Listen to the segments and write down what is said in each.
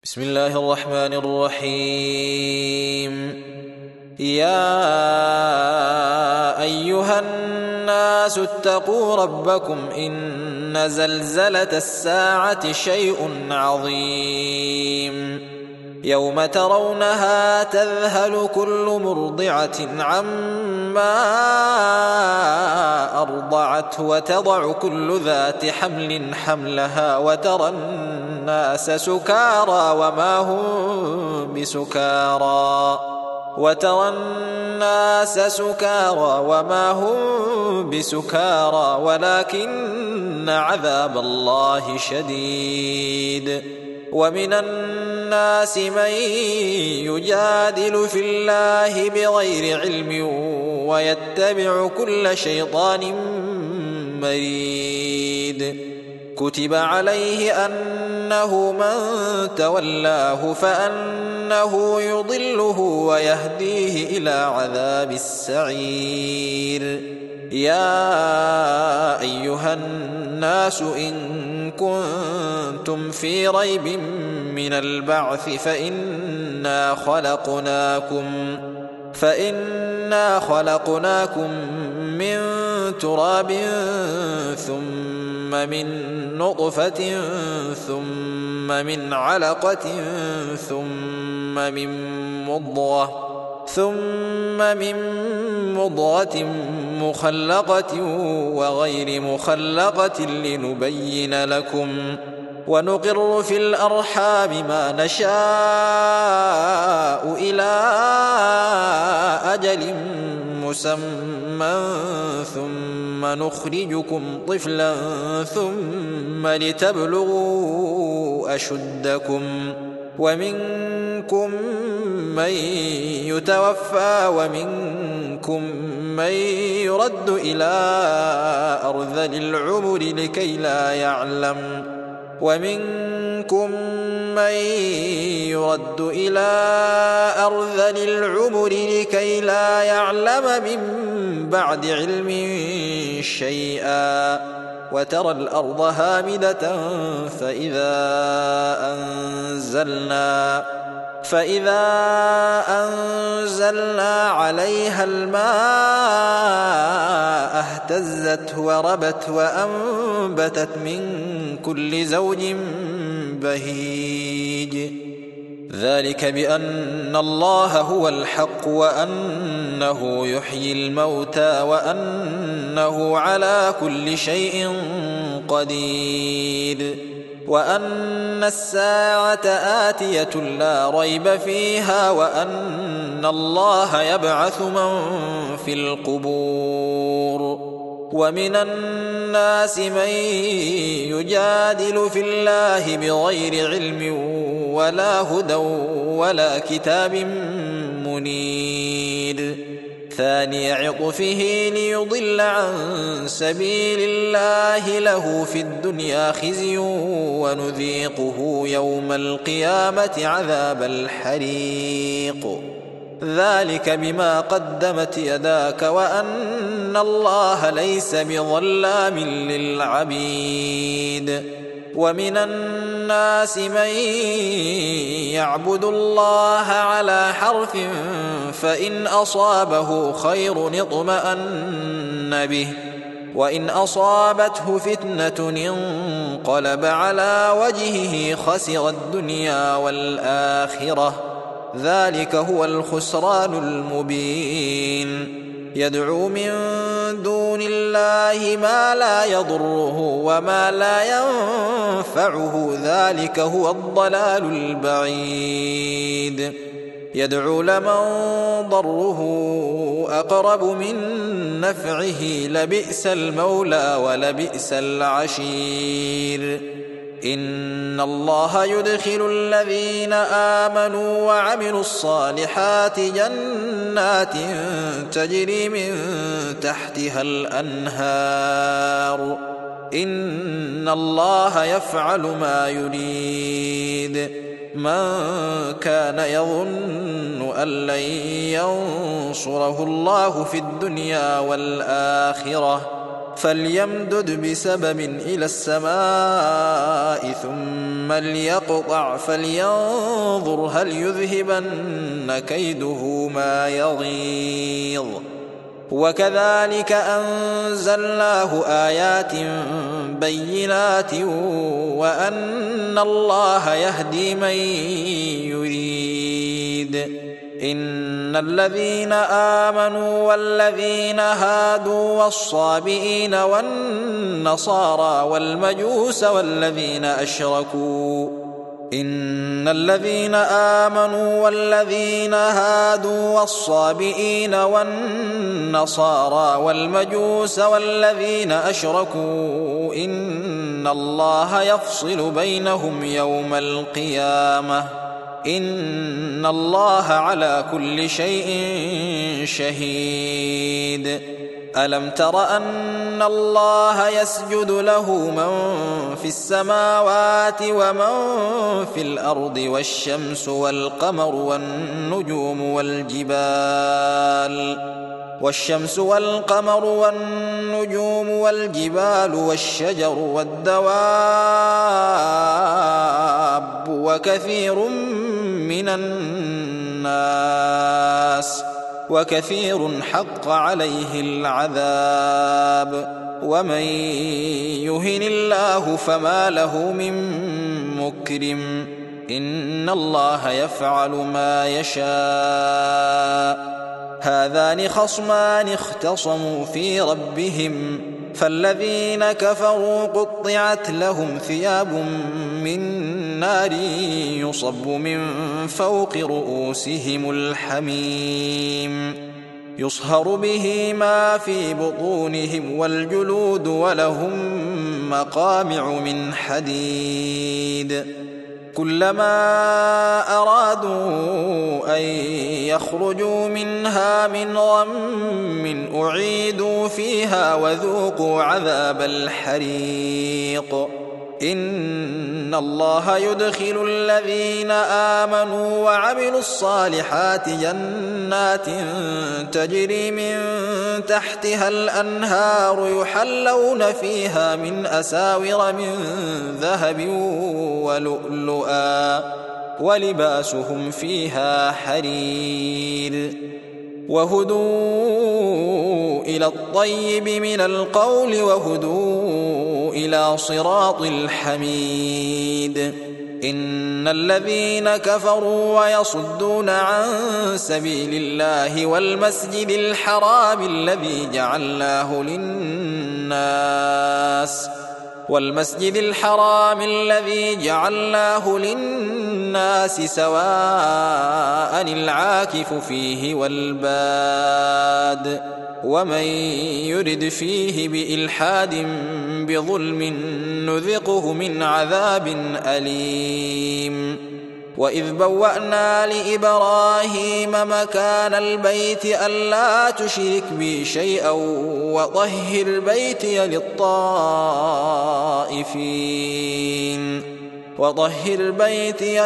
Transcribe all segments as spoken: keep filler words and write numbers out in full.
بسم الله الرحمن الرحيم. يا أيها الناس اتقوا ربكم إن زلزلة الساعة شيء عظيم يوم ترونها تذهل كل مرضعة عما أرضعت وتضع كل ذات حمل حملها وترى الناس سكارى وما هم بسكارى وترى الناس سكارى وما هم بسكارى ولكن عذاب الله شديد. ومن الناس من يجادل في الله بغير علم ويتبع كل شيطان مريد. كتب عليه أنه من تولاه فأنه يضله ويهديه إلى عذاب السعير. يا أيها الناس إن كنتم في ريب من البعث فإنا خلقناكم فإنا خلقناكم من تراب ثم من نطفة ثم من علقة ثم من مضغة ثم من مضغة مخلقة وغير مخلقة لنبين لكم ونقر في الأرحام ما نشاء إلى أجل مسمى ثم نخرجكم طفلا ثم لتبلغوا أشدكم ومنكم من يتوفى ومنكم من يرد إلى أرذل العمر لكي لا يعلم ومنكم من يرد إلى أرذل العمر لكي لا يعلم من بعد علم شيئا. وترى الأرض هامدة فإذا أنزلنا فإذا أنزلنا عليها الماء اهتزت وربت وأنبتت من كل زوج بهيج. ذلك بأن الله هو الحق وأنه يحيي الموتى وأنه على كل شيء قدير وأن الساعة آتية لا ريب فيها وأن الله يبعث من في القبور. ومن الناس من يجادل في الله بغير علم ولا هدى ولا كتاب منير. ثاني عطفه ليضل عن سبيل الله له في الدنيا خزي ونذيقه يوم القيامة عذاب الحريق. ذلك بما قدمت يداك وأن الله ليس بظلام للعبيد. ومن الناس من يعبد الله على حرف فإن أصابه خير اطمأن به وإن أصابته فتنة انقلب على وجهه خسر الدنيا والآخرة. ذلك هو الخسران المبين. يدعو من دون الله ما لا يضره وما لا ينفعه ذلك هو الضلال البعيد. يدعو لمن ضره أقرب من نفعه لبئس المولى ولبئس العشير. إن الله يدخل الذين آمنوا وعملوا الصالحات جنات تجري من تحتها الأنهار. إن الله يفعل ما يريد. من كان يظن أن لن ينصره الله في الدنيا والآخرة فليمدد بسبب إلى السماء ثم ليقطع فلينظر هل يذهبن كيده ما يغيظ. وكذلك أنزلناه آيات بينات وأن الله يهدي من يريد. إن الذين آمنوا والذين هادوا والصابئين والنصارى والمجوس والذين أشركوا إن الذين آمنوا والذين هادوا والصابئين والنصارى والمجوس والذين أشركوا إن الله يفصل بينهم يوم القيامة إن الله على كل شيء شهيد. ألم تر أن الله يسجد له من في السماوات ومن في الأرض والشمس والقمر والنجوم والجبال والشمس والقمر والنجوم والجبال والشجر والدواب وكثير من الناس وكثير حق عليه العذاب ومن يهن الله فما له من مكرم إن الله يفعل ما يشاء. هذان خصمان اختصموا في ربهم فالذين كفروا قطعت لهم ثياب من نار يصب من فوق رؤوسهم الحميم يصهر به ما في بطونهم والجلود ولهم مقامع من حديد كلما أرادوا أن يخرجوا منها من غم أعيدوا فيها وذوقوا عذاب الحريق. إن الله يدخل الذين آمنوا وعملوا الصالحات جنات تجري من تحتها الأنهار يحلون فيها من أساور من ذهب ولؤلؤا ولباسهم فيها حرير وهدوا إلى الطيب من القول وهدوا إلى صراط الحميد. إن الذين كفروا ويصدون عن سبيل الله والمسجد الحرام الذي جعلناه للناس والمسجد الحرام الذي جعلناه للناس سواء العاكف فيه والباد ومن يرد فيه بإلحاد بظلم نذقه من عذاب أليم. وإذ بوأنا لإبراهيم مكان البيت ألا تشرك بي شيئا وطهر بيتي للطائفين وطهر بيتي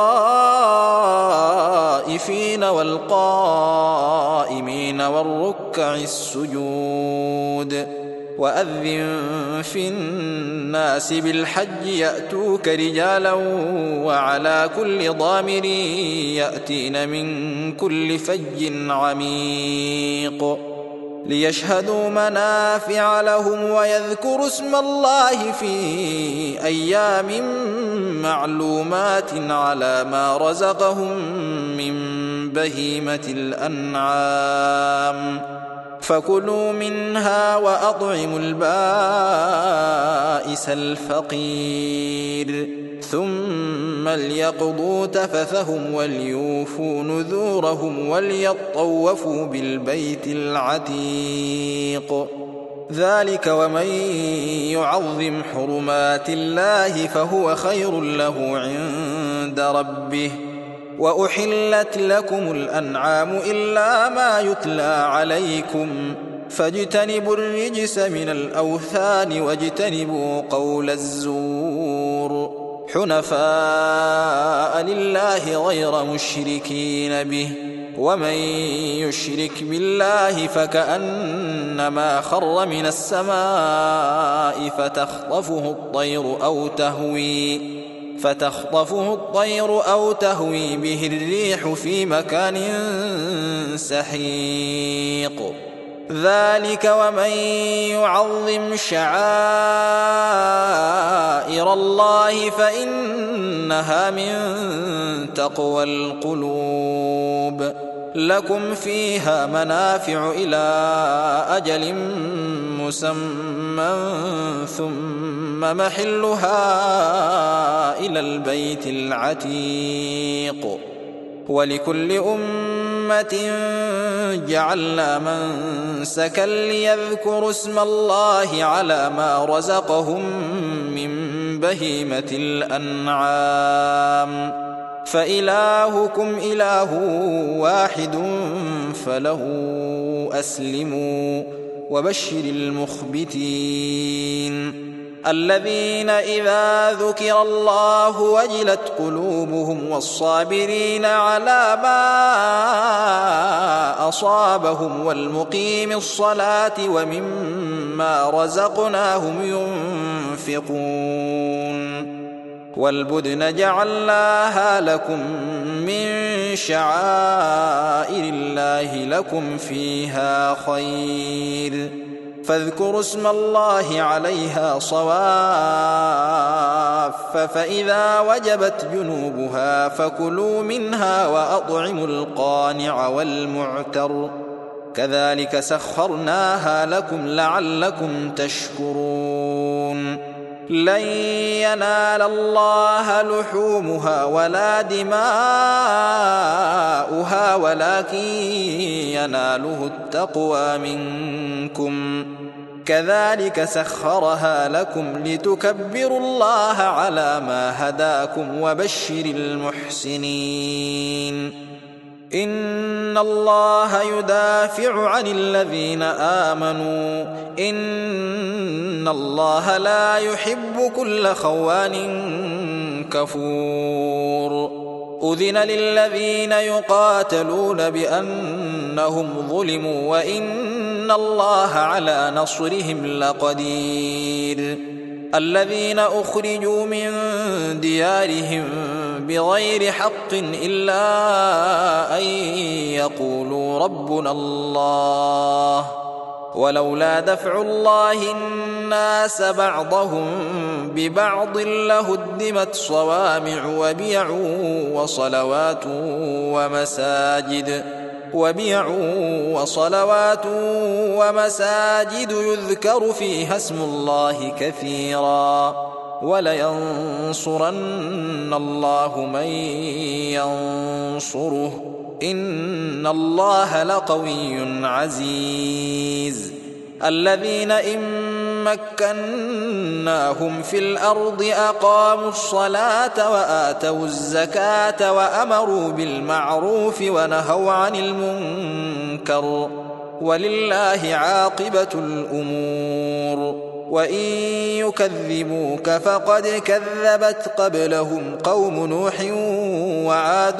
للطائفين والقائمين والركع السجود. وأذن في الناس بالحج يأتوك رجالا وعلى كل ضامر يأتين من كل فج عميق ليشهدوا منافع لهم ويذكروا اسم الله في أيام معلومات على ما رزقهم من بهيمة الأنعام فكلوا منها وأطعموا البائس الفقير ثم ليقضوا تفثهم وليوفوا نذورهم وليطوفوا بالبيت العتيق. ذلك ومن يعظم حرمات الله فهو خير له عند ربه. وأحلت لكم الأنعام إلا ما يتلى عليكم فاجتنبوا الرجس من الأوثان واجتنبوا قول الزور حنفاء لله غير مشركين به ومن يشرك بالله فكأنما خر من السماء فتخطفه الطير أو تهوي فتخطفه الطير أو تهوي به الريح في مكان سحيق. ذلك ومن يعظم شعائر الله فإنها من تقوى القلوب. لكم فيها منافع إلى أجل مسمى ثم محلها إلى البيت العتيق. ولكل أمة جعلنا منسكا ليذكروا اسم الله على ما رزقهم من بهيمة الأنعام فإلهكم إله واحد فله أسلموا وبشر المخبتين الذين إذا ذكر الله وجلت قلوبهم والصابرين على ما أصابهم والمقيم الصلاة ومما رزقناهم ينفقون. والبدن جعلناها لكم من شعائر الله لكم فيها خير فاذكروا اسم الله عليها صواف فإذا وجبت جنوبها فكلوا منها وأطعموا القانع والمعتر كذلك سخرناها لكم لعلكم تشكرون. لن ينال الله لحومها ولا دماؤها ولكن يناله التقوى منكم كذلك سخرها لكم لتكبروا الله على ما هداكم وبشر المحسنين. إن الله يدافع عن الذين آمنوا إن الله لا يحب كل خوان كفور. أذن للذين يقاتلون بأنهم ظلموا وإن الله على نصرهم لقدير. الذين أخرجوا من ديارهم بغير حق إلا أن يقولوا ربنا الله ولولا دفع الله الناس بعضهم ببعض لهدمت صوامع وبيع وصلوات ومساجد وبيع وصلوات ومساجد يذكر فيها اسم الله كثيرا ولينصرن الله من ينصره إن الله لقوي عزيز. الذين إن مكناهم في الأرض أقاموا الصلاة وآتوا الزكاة وأمروا بالمعروف ونهوا عن المنكر ولله عاقبة الأمور. وإن يكذبوك فقد كذبت قبلهم قوم نوح وعاد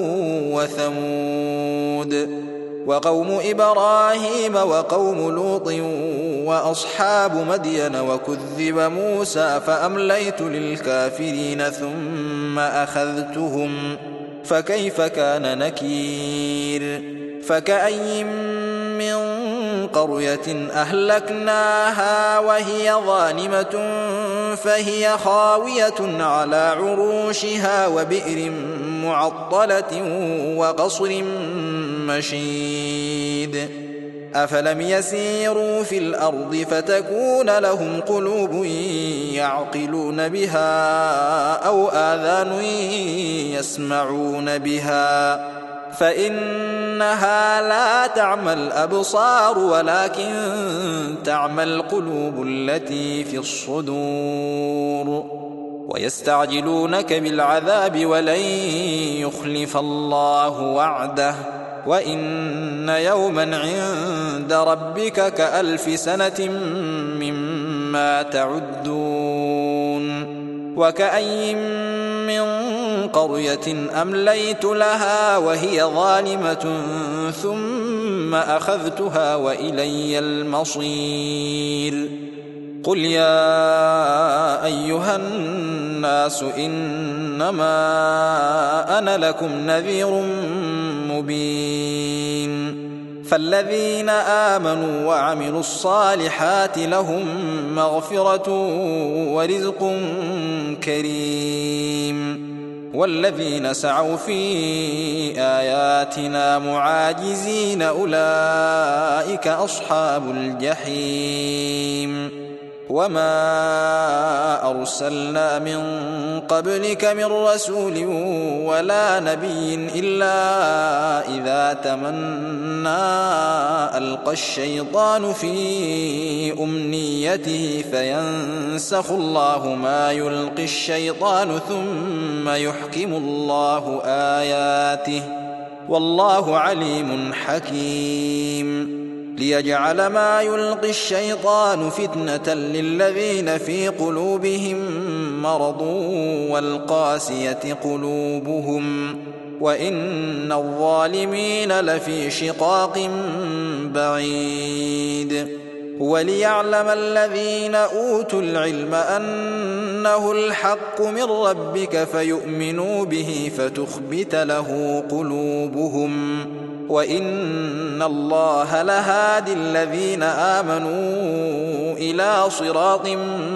وثمود وقوم إبراهيم وقوم لوط وأصحاب مدين وكذب موسى فأمليت للكافرين ثم أخذتهم فكيف كان نكير. فكأي من قرية أهلكناها وهي ظالمة فهي خاوية على عروشها وبئر معطلة وقصر مشيد. أفلم يسيروا في الأرض فتكون لهم قلوب يعقلون بها أو آذان يسمعون بها فإنها لا تعمى الأبصار ولكن تعمى القلوب التي في الصدور. ويستعجلونك بالعذاب ولن يخلف الله وعده وإن يوما عند ربك كألف سنة مما تعدون. وكأي من قرية أمليت لها وهي ظالمة ثم أخذتها وإلي المصير قل يا أيها الناس إنما أنا لكم نذير مبين فالذين آمنوا وعملوا الصالحات لهم مغفرة ورزق كريم والذين سعوا في آياتنا معاجزين أولئك أصحاب الجحيم وما أرسلنا من قبلك من رسول ولا نبي إلا إذا تمنى ألقى الشيطان في أمنيته فينسخ الله ما يلقي الشيطان ثم يحكم الله آياته والله عليم حكيم ليجعل ما يلقي الشيطان فتنة للذين في قلوبهم مرض والقاسية قلوبهم وإن الظالمين لفي شقاق بعيد وليعلم الذين أوتوا العلم أنه الحق من ربك فيؤمنوا به فتخبت له قلوبهم وإن الله لهادي الذين آمنوا إلى صراط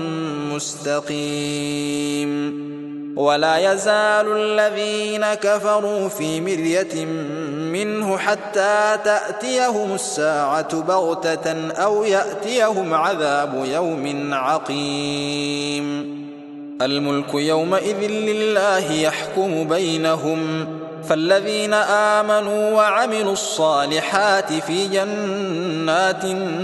مستقيم ولا يزال الذين كفروا في مرية منه حتى تأتيهم الساعة بغتة أو يأتيهم عذاب يوم عقيم الملك يومئذ لله يحكم بينهم فالذين آمنوا وعملوا الصالحات في جنات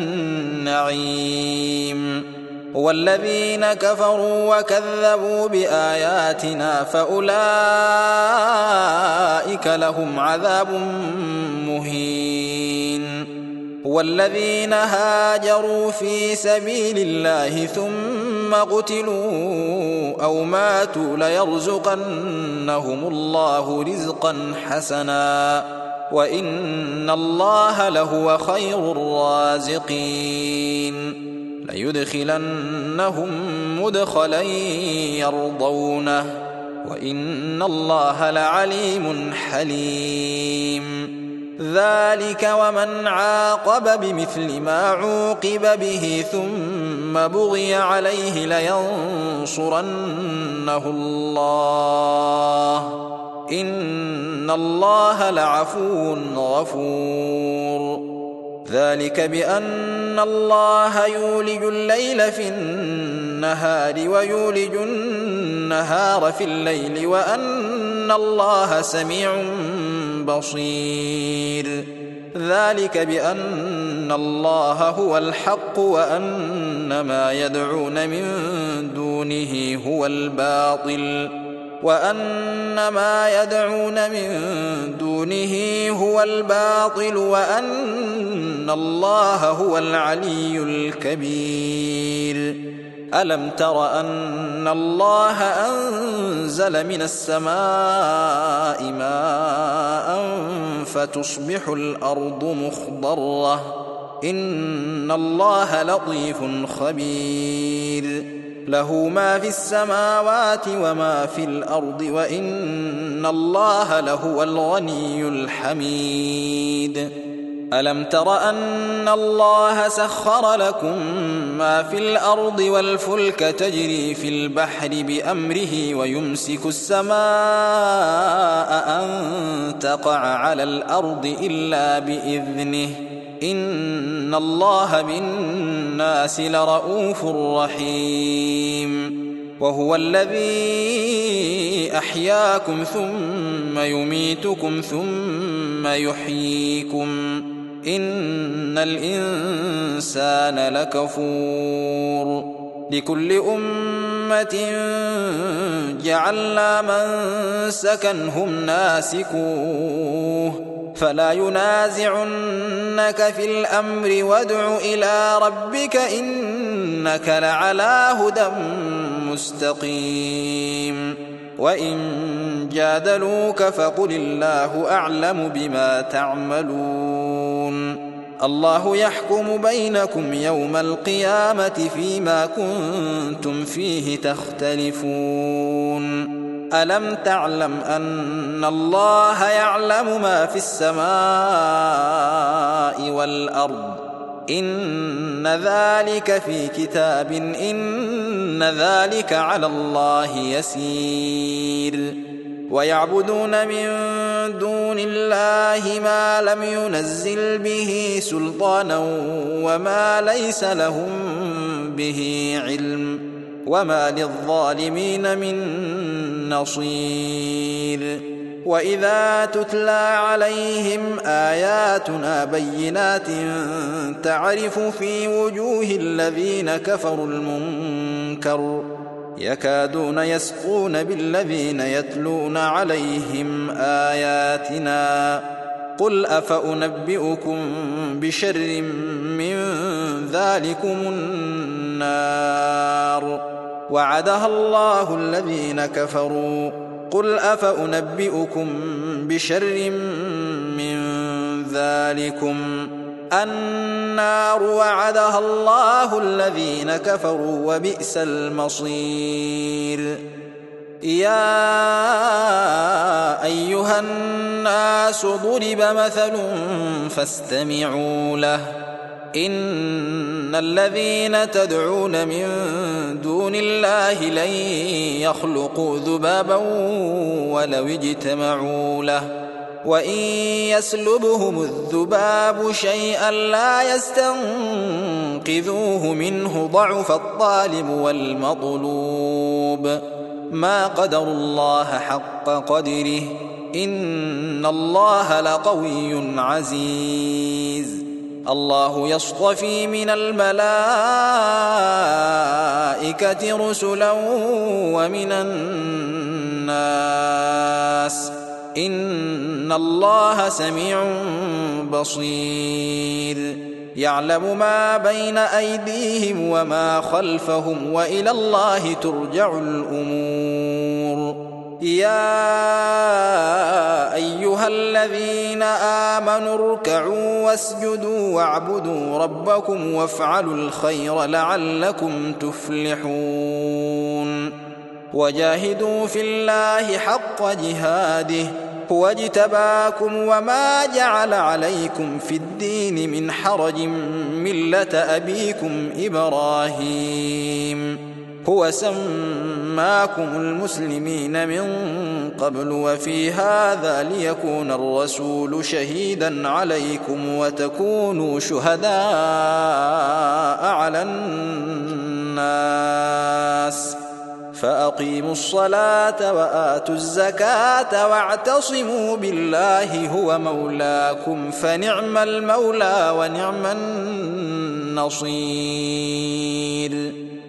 النعيم والذين كفروا وكذبوا بآياتنا فأولئك لهم عذاب مهين والذين هاجروا في سبيل الله ثم قتلوا أو ماتوا ليرزقنهم الله رزقا حسنا وإن الله لهو خير الرازقين ليدخلنهم مدخلا يرضونه وإن الله لعليم حليم ذلك ومن عاقب بمثل ما عوقب به ثم بغي عليه لينصرنه الله إن الله لعفو غفور ذلك بأن الله يولج الليل في النهار ويولج النهار في الليل وأن الله سميع بصير ذلك بأن الله هو الحق وأن ما يدعون من دونه هو الباطل وأن ما يدعون من دونه هو الباطل وأن الله هو العلي الكبير ألم تر أن الله أنزل من السماء ماء فتصبح الأرض مخضرة إن الله لطيف خبير له ما في السماوات وما في الأرض وإن الله لهو الغني الحميد ألم تر أن الله سخر لكم ما في الأرض والفلك تجري في البحر بأمره ويمسك السماء أن تقع على الأرض إلا بإذنه إن الله بالناس لرؤوف رحيم وهو الذي أحياكم ثم يميتكم ثم يحييكم إن الإنسان لكفور لكل أمة جعلنا منسكا هم ناسكوه فلا ينازعنك في الأمر وادع إلى ربك إنك لعلى هدى مستقيم وإن جادلوك فقل الله أعلم بما تعملون الله يحكم بينكم يوم القيامة فيما كنتم فيه تختلفون ألم تعلم أن الله يعلم ما في السماء والأرض إن ذلك في كتاب إن ذلك على الله يسير ويعبدون من دون الله ما لم ينزل به سلطانا وما ليس لهم به علم وما للظالمين من نصير وإذا تتلى عليهم آياتنا بينات تعرف في وجوه الذين كفروا المنكر يكادون يسقون بالذين يتلون عليهم آياتنا قل أفأنبئكم بشر من ذلكم النار وعدها الله الذين كفروا قل أفأنبئكم بشر من ذلكم النار وعدها الله الذين كفروا وبئس المصير يا أيها الناس ضرب مثل فاستمعوا له إن الذين تدعون من دون الله لن يخلقوا ذبابا ولو اجتمعوا له وإن يسلبهم الذباب شيئا لا يستنقذوه منه ضعف الطالب والمطلوب ما قدروا الله حق قدره إن الله لقوي عزيز الله يصطفي من الملائكة رسلا ومن الناس إن الله سميع بصير يعلم ما بين أيديهم وما خلفهم وإلى الله ترجع الأمور يا أيها الذين آمنوا اركعوا واسجدوا واعبدوا ربكم وافعلوا الخير لعلكم تفلحون وجاهدوا في الله حق جهاده هو اجتباكم وما جعل عليكم في الدين من حرج ملة أبيكم إبراهيم هو سماكم المسلمين من قبل وفي هذا ليكون الرسول شهيدا عليكم وتكونوا شهداء على الناس فأقيموا الصلاة وآتوا الزكاة واعتصموا بالله هو مولاكم فنعم المولى ونعم النصير